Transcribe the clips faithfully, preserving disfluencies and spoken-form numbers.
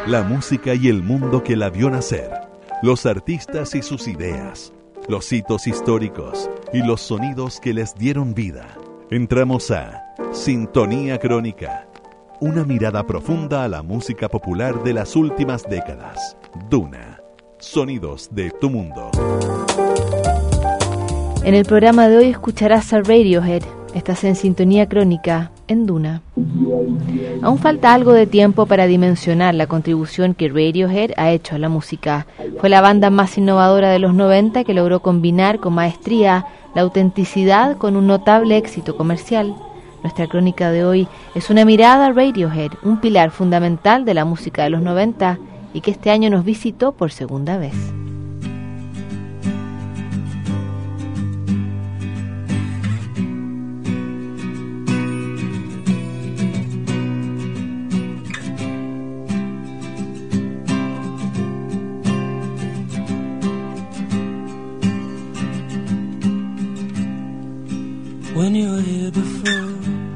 La música y el mundo que la vio nacer, los artistas y sus ideas, los hitos históricos y los sonidos que les dieron vida. Entramos a Sintonía Crónica, una mirada profunda a la música popular de las últimas décadas. Duna, sonidos de tu mundo. En el programa de hoy escucharás a Radiohead. Estás en Sintonía Crónica en Duna. Aún falta algo de tiempo para dimensionar la contribución que Radiohead ha hecho a la música. Fue la banda más innovadora de los noventa que logró combinar con maestría la autenticidad con un notable éxito comercial. Nuestra crónica de hoy es una mirada a Radiohead, un pilar fundamental de la música de los noventa y que este año nos visitó por segunda vez. When you were here before,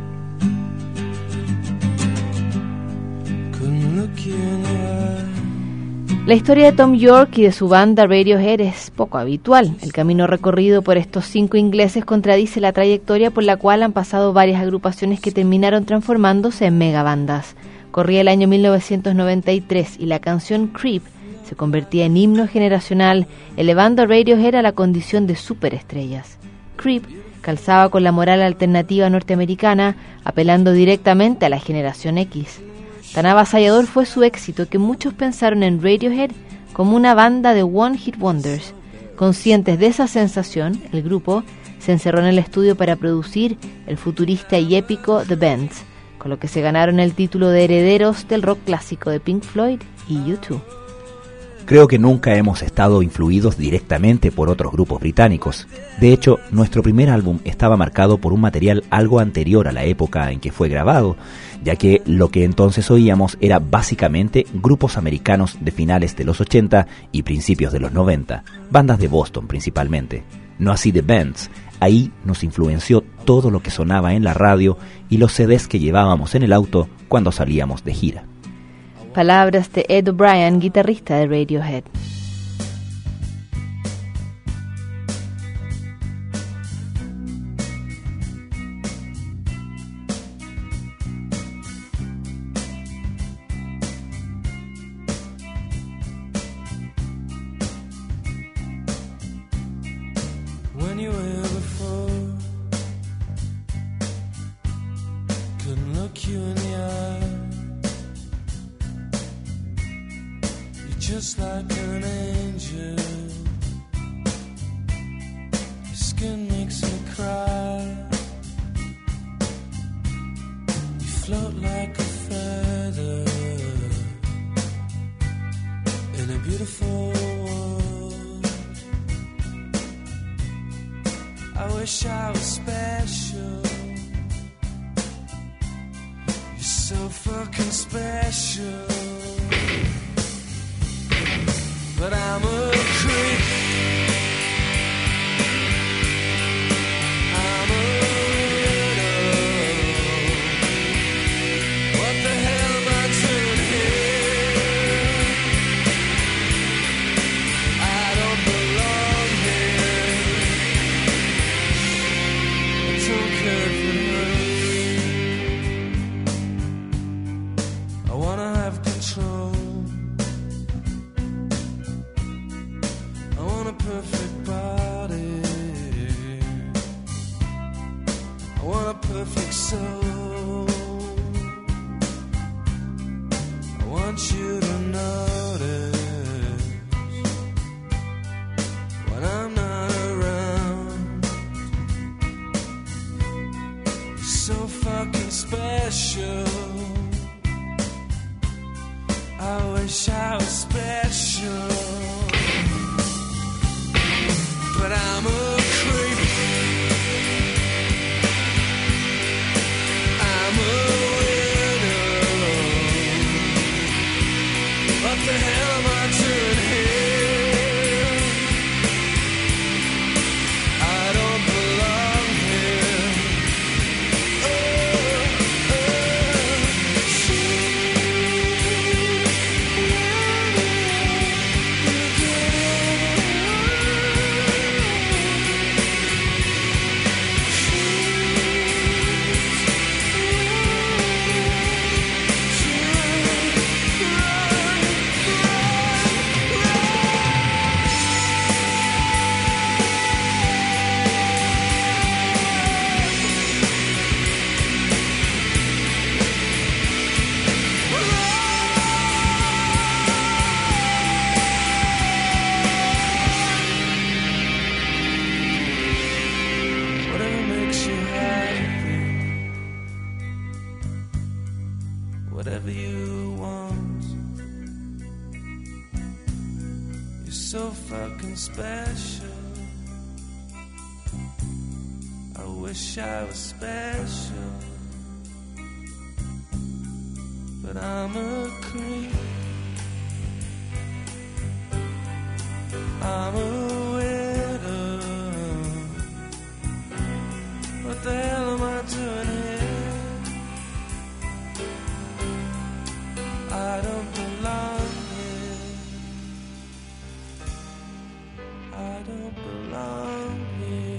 couldn't look you in the eye. La historia de Thom Yorke y de su banda Radiohead es poco habitual. El camino recorrido por estos cinco ingleses contradice la trayectoria por la cual han pasado varias agrupaciones que terminaron transformándose en megabandas. Corría el año mil novecientos noventa y tres y la canción Creep se convertía en himno generacional, elevando a Radiohead a la condición de superestrellas. Creep calzaba con la moral alternativa norteamericana, apelando directamente a la generación X. Tan avasallador fue su éxito que muchos pensaron en Radiohead como una banda de One Hit Wonders. Conscientes de esa sensación, el grupo se encerró en el estudio para producir el futurista y épico The Bends, con lo que se ganaron el título de herederos del rock clásico de Pink Floyd y U dos. Creo que nunca hemos estado influidos directamente por otros grupos británicos. De hecho, nuestro primer álbum estaba marcado por un material algo anterior a la época en que fue grabado, ya que lo que entonces oíamos era básicamente grupos americanos de finales de los ochenta y principios de los noventa, bandas de Boston principalmente. No así The Bends. Ahí nos influenció todo lo que sonaba en la radio y los C Ds que llevábamos en el auto cuando salíamos de gira. Palabras de Ed O'Brien, guitarrista de Radiohead. When you were here before, couldn't look you in the eye. Just like an angel, your skin makes me cry. You float like a feather in a beautiful world. I wish I was special. You're so fucking special. But I'm a creep. I'm a widow. What the hell am I doing here? I don't belong here. I don't care if it hurts. I wanna have control. Perfect body, I want a perfect soul. I want you to notice when I'm not around. You're so fucking special. I wish I was special. But I'm a creep. I'm a widow. What the hell am I doing here? I don't belong here. Oh, oh, you once. You're so fucking special. I wish I was special, but I'm a creep. I'm a widow. What the hell am I doing here? I don't belong here. I don't belong here.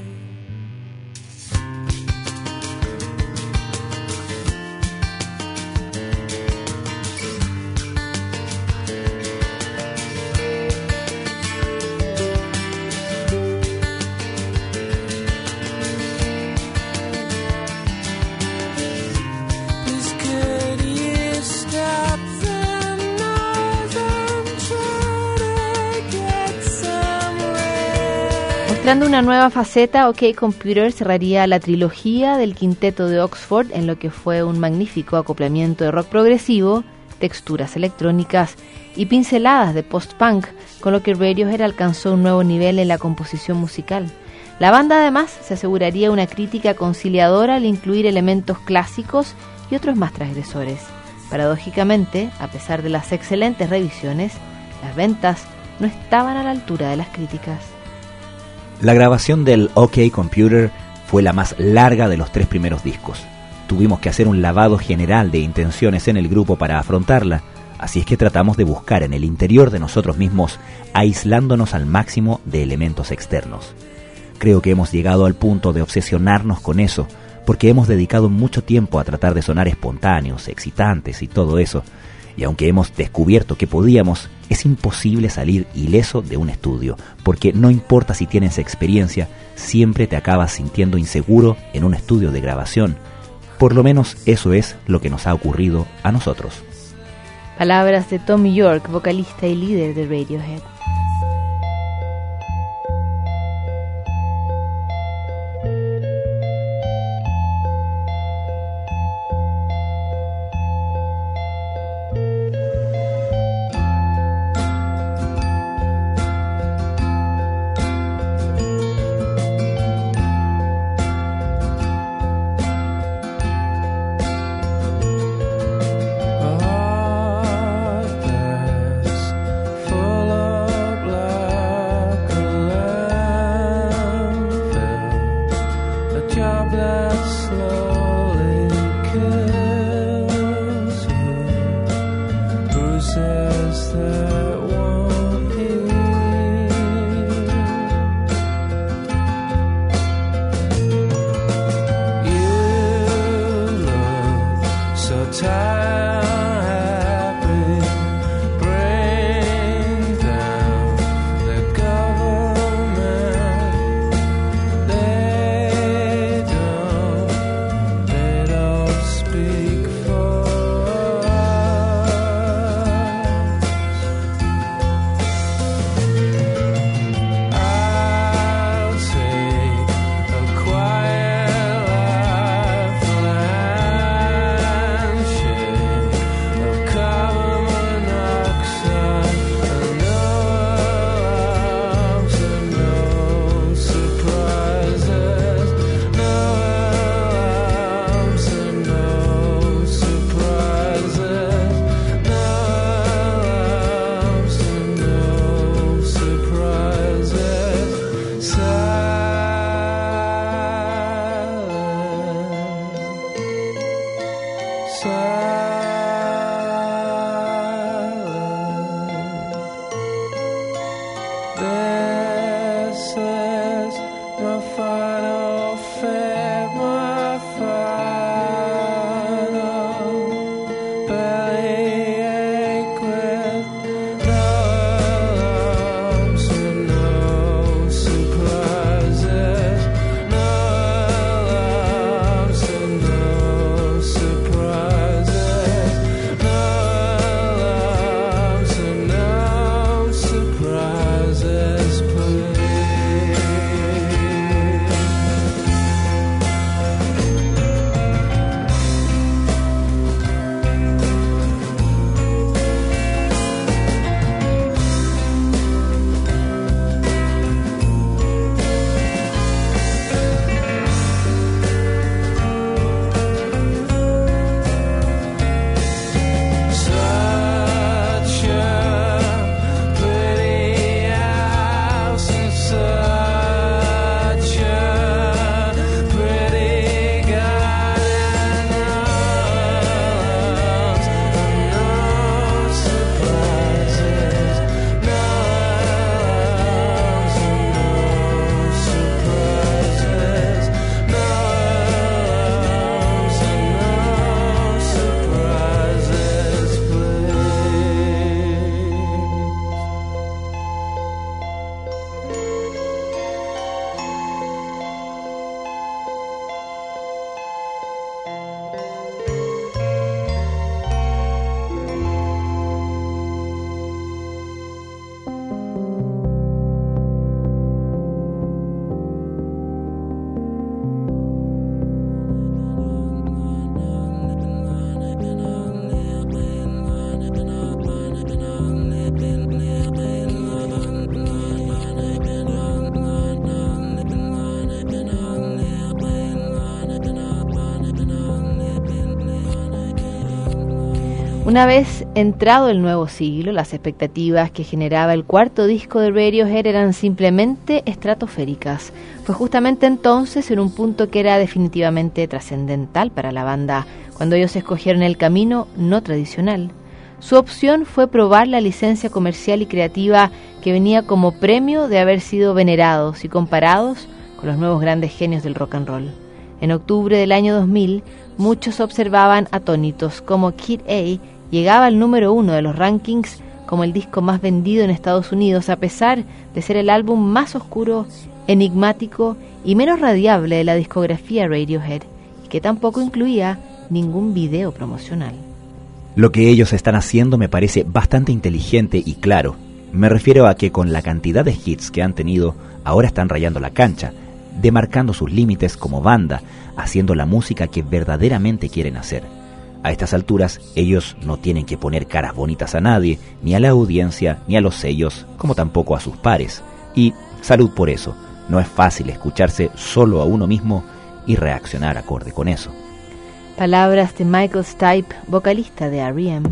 Mostrando una nueva faceta, OK Computer cerraría la trilogía del quinteto de Oxford en lo que fue un magnífico acoplamiento de rock progresivo, texturas electrónicas y pinceladas de post-punk, con lo que Radiohead alcanzó un nuevo nivel en la composición musical. La banda además se aseguraría una crítica conciliadora al incluir elementos clásicos y otros más transgresores. Paradójicamente, a pesar de las excelentes revisiones, las ventas no estaban a la altura de las críticas. La grabación del OK Computer fue la más larga de los tres primeros discos. Tuvimos que hacer un lavado general de intenciones en el grupo para afrontarla, así es que tratamos de buscar en el interior de nosotros mismos, aislándonos al máximo de elementos externos. Creo que hemos llegado al punto de obsesionarnos con eso, porque hemos dedicado mucho tiempo a tratar de sonar espontáneos, excitantes y todo eso, y aunque hemos descubierto que podíamos, es imposible salir ileso de un estudio, porque no importa si tienes experiencia, siempre te acabas sintiendo inseguro en un estudio de grabación. Por lo menos eso es lo que nos ha ocurrido a nosotros. Palabras de Thom Yorke, vocalista y líder de Radiohead. Una vez entrado el nuevo siglo, las expectativas que generaba el cuarto disco de Radiohead eran simplemente estratosféricas. Fue justamente entonces, en un punto que era definitivamente trascendental para la banda, cuando ellos escogieron el camino no tradicional. Su opción fue probar la licencia comercial y creativa que venía como premio de haber sido venerados y comparados con los nuevos grandes genios del rock and roll. En octubre del año dos mil, muchos observaban atónitos cómo Kid A llegaba al número uno de los rankings como el disco más vendido en Estados Unidos, a pesar de ser el álbum más oscuro, enigmático y menos radiable de la discografía Radiohead, y que tampoco incluía ningún video promocional. Lo que ellos están haciendo me parece bastante inteligente y claro. Me refiero a que con la cantidad de hits que han tenido, ahora están rayando la cancha, demarcando sus límites como banda, haciendo la música que verdaderamente quieren hacer. A estas alturas, ellos no tienen que poner caras bonitas a nadie, ni a la audiencia, ni a los sellos, como tampoco a sus pares. Y salud por eso. No es fácil escucharse solo a uno mismo y reaccionar acorde con eso. Palabras de Michael Stipe, vocalista de R E M.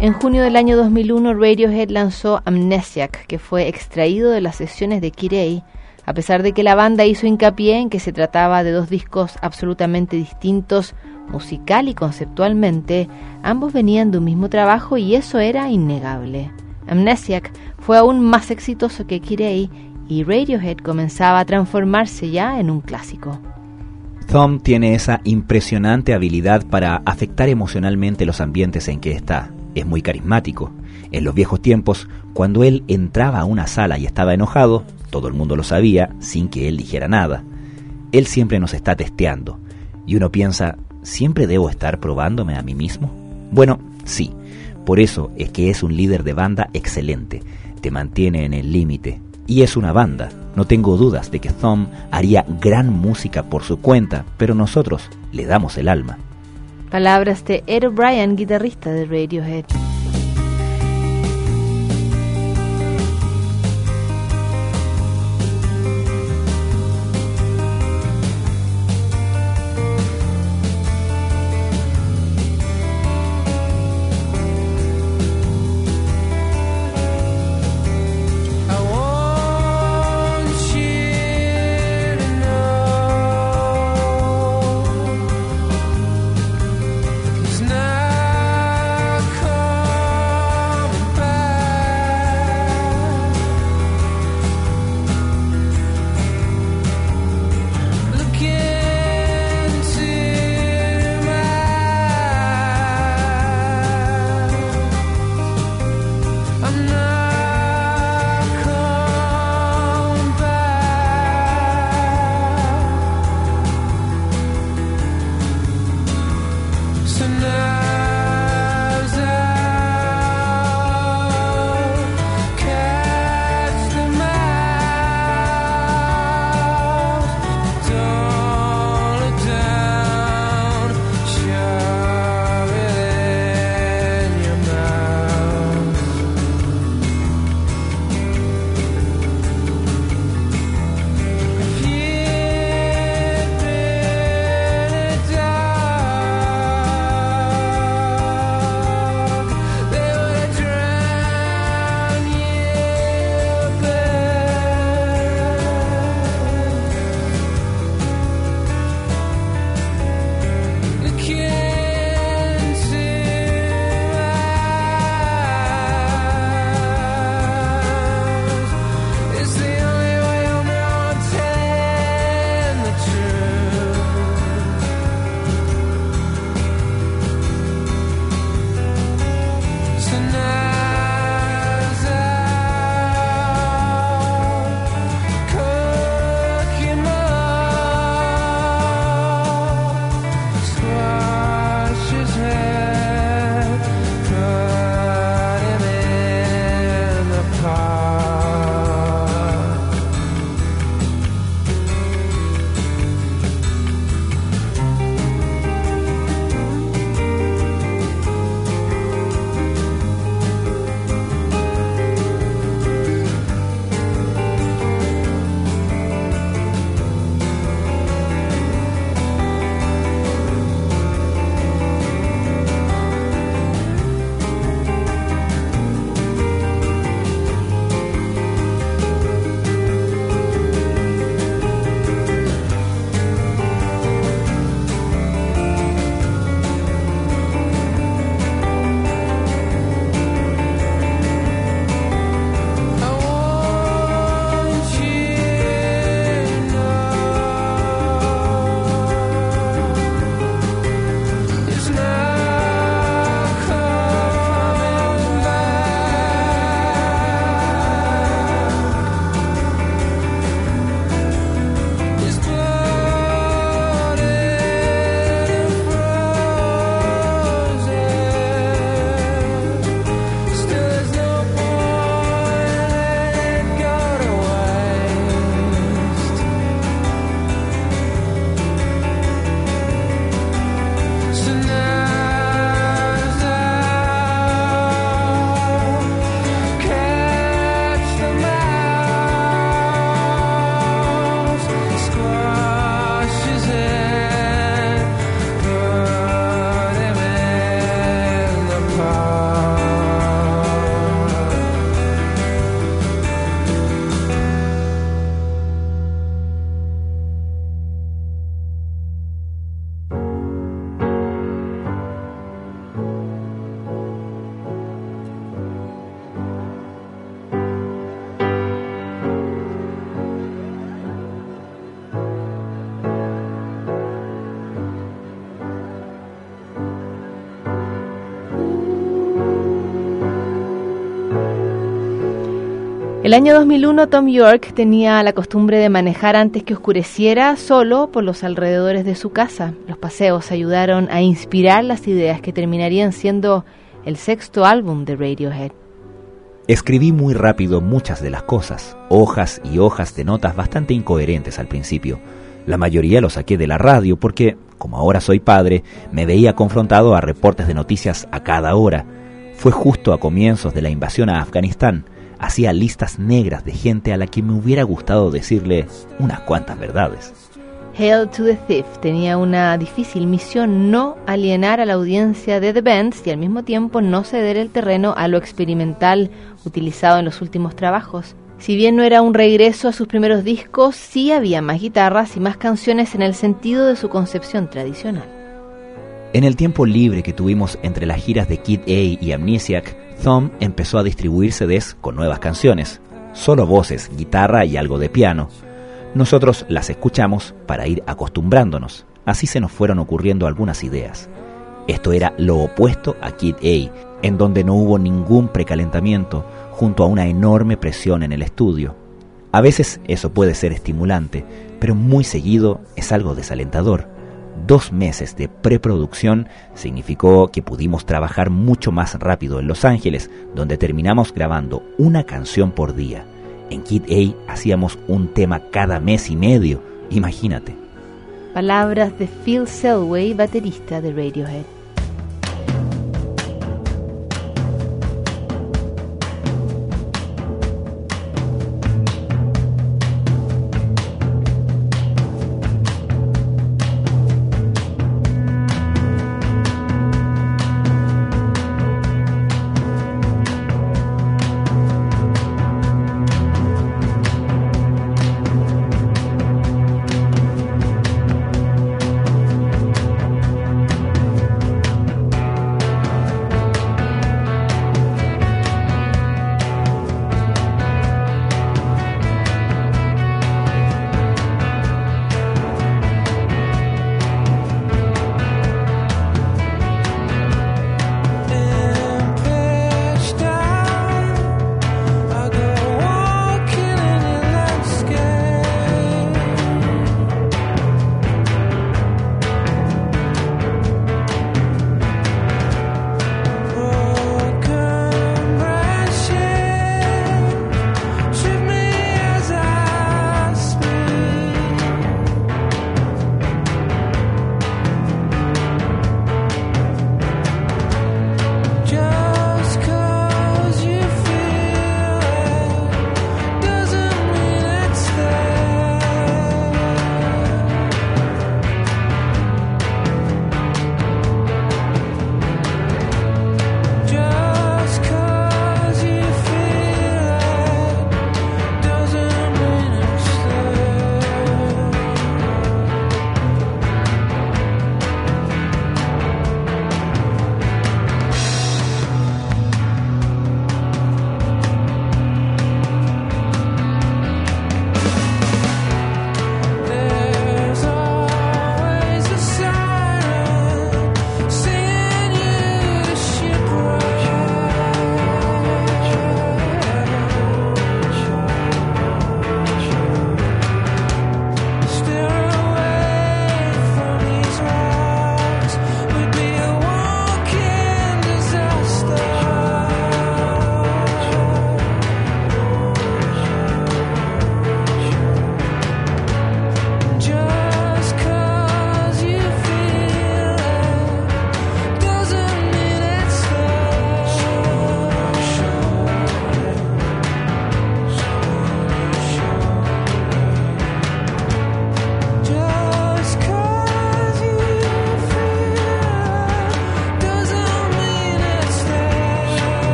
En junio del año dos mil uno, Radiohead lanzó Amnesiac, que fue extraído de las sesiones de Kid A. A pesar de que la banda hizo hincapié en que se trataba de dos discos absolutamente distintos, musical y conceptualmente, ambos venían de un mismo trabajo y eso era innegable. Amnesiac fue aún más exitoso que Kid A y Radiohead comenzaba a transformarse ya en un clásico. Thumb tiene esa impresionante habilidad para afectar emocionalmente los ambientes en que está. Es muy carismático. En los viejos tiempos, cuando él entraba a una sala y estaba enojado, todo el mundo lo sabía sin que él dijera nada. Él siempre nos está testeando. Y uno piensa, ¿siempre debo estar probándome a mí mismo? Bueno, sí. Por eso es que es un líder de banda excelente. Te mantiene en el límite. Y es una banda. No tengo dudas de que Thumb haría gran música por su cuenta, pero nosotros le damos el alma. Palabras de Ed O'Brien, guitarrista de Radiohead. El año dos mil uno, Thom Yorke tenía la costumbre de manejar antes que oscureciera solo por los alrededores de su casa. Los paseos ayudaron a inspirar las ideas que terminarían siendo el sexto álbum de Radiohead. Escribí muy rápido muchas de las cosas, hojas y hojas de notas bastante incoherentes al principio. La mayoría lo saqué de la radio porque, como ahora soy padre, me veía confrontado a reportes de noticias a cada hora. Fue justo a comienzos de la invasión a Afganistán. Hacía listas negras de gente a la que me hubiera gustado decirle unas cuantas verdades. Hail to the Thief tenía una difícil misión: no alienar a la audiencia de The Bends y al mismo tiempo no ceder el terreno a lo experimental utilizado en los últimos trabajos. Si bien no era un regreso a sus primeros discos, sí había más guitarras y más canciones en el sentido de su concepción tradicional. En el tiempo libre que tuvimos entre las giras de Kid A y Amnesiac, Thom empezó a distribuir C Ds con nuevas canciones, solo voces, guitarra y algo de piano. Nosotros las escuchamos para ir acostumbrándonos, así se nos fueron ocurriendo algunas ideas. Esto era lo opuesto a Kid A, en donde no hubo ningún precalentamiento, junto a una enorme presión en el estudio. A veces eso puede ser estimulante, pero muy seguido es algo desalentador. Dos meses de preproducción significó que pudimos trabajar mucho más rápido en Los Ángeles, donde terminamos grabando una canción por día. En Kid A hacíamos un tema cada mes y medio, imagínate. Palabras de Phil Selway, baterista de Radiohead.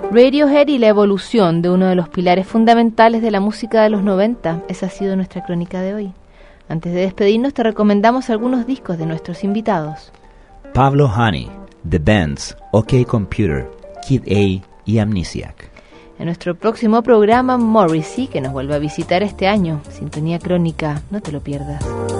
Radiohead y la evolución de uno de los pilares fundamentales de la música de los noventa. Esa ha sido nuestra crónica de hoy. Antes de despedirnos, te recomendamos algunos discos de nuestros invitados. Pablo Honey, The Bends, OK Computer, Kid A y Amnesiac. En nuestro próximo programa, Morrissey, que nos vuelve a visitar este año. Sintonía Crónica, no te lo pierdas.